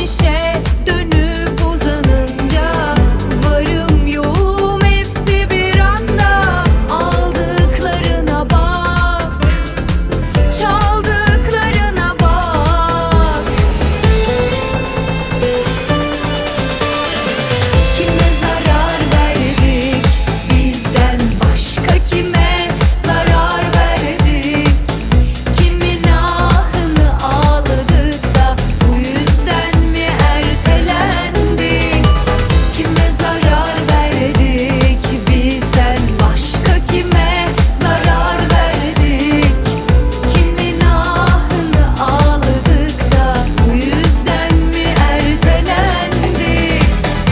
güneşe dönüp uzanınca varım yoğum hepsi bir anda. Aldıklarına bak, çaldıklarına bak. Kime zarar verdik bizden başka, kime zarar verdik? Kimin ahını ağladık da bu yüzden mi ertelendik? Kime zarar verdik bizden başka, kime zarar verdik? Kimin ahını ağladık da bu yüzden mi ertelendik?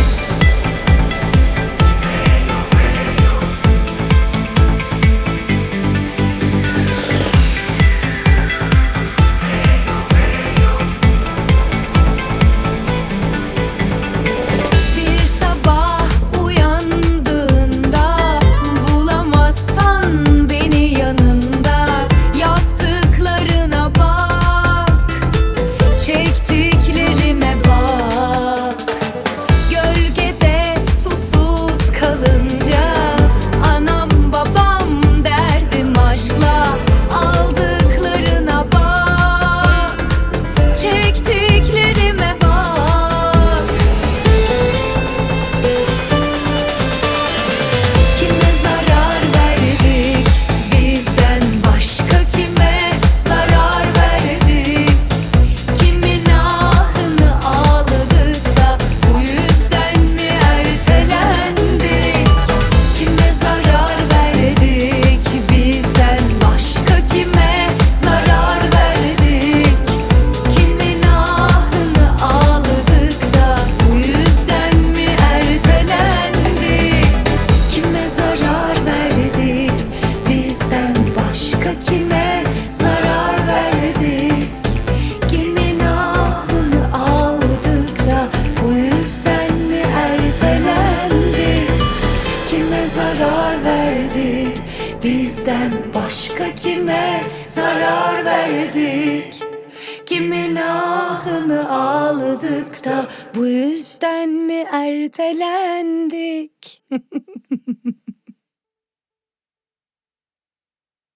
Bir sabah uyandığında bulamazsan beni yanında, yaptıklarına bak, çektiklerime bak. Gölgede susuz kalınca anam babam derdim aşkla. Aldıklarına bak, çektiklerime bak. Kime zarar verdik bizden başka, kime zarar verdik? Kimin ahını ağladık da bu yüzden mi ertelendik? Kime zarar verdik bizden başka, kime zarar verdik? Kimin ahını ağladık da bu yüzden mi ertelendik? Kime zarar verdik bizden başka, kime zarar verdik? Kimin ahını ağladık da bu yüzden mi ertelendik? Kime zarar verdik bizden başka, kime zarar verdik? Kimin ahını ağladık da bu yüzden mi ertelendik?